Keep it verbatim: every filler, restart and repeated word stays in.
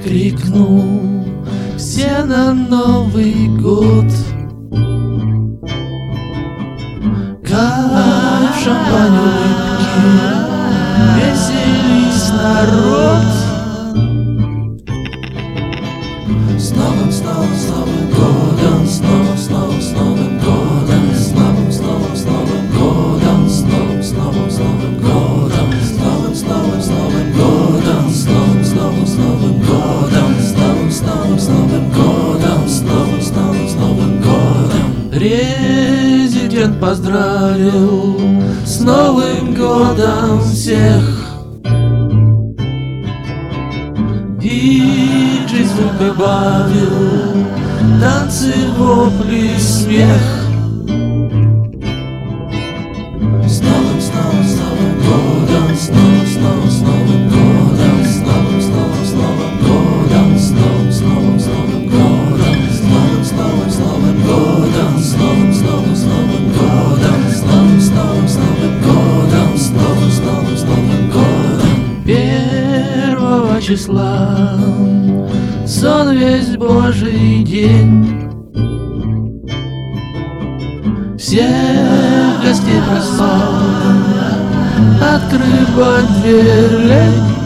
крикнул: все на Новый год! Кайф, шампань, улыбки, веселись, народ! С новым, с новым, с Новым годом, с новым, с новым, с Новым годом, с новым, с новым, с Новым годом, с новым, с новым, с Новым годом, с новым, с новым, с Новым годом, с новым, с новым, с Новым годом, с новым, с новым, с Новым годом, с новым, с новым, с Новым годом. Президент поздравил с Новым годом всех. Диджей звук прибавил, танцы, вопли, смех. С новым, с новым, с Новым годом, с новым, с новым, с Новым годом, с новым, с новым, с Новым годом, с новым, с новым, с Новым годом, с новым, с новым, с Новым годом, с новым, с новым, с Новым годом, с новым, с новым, с Новым годом, с новым, с новым, с Новым годом. Первого числа сон весь Божий день, всех гостей проспал, открывать дверь лень.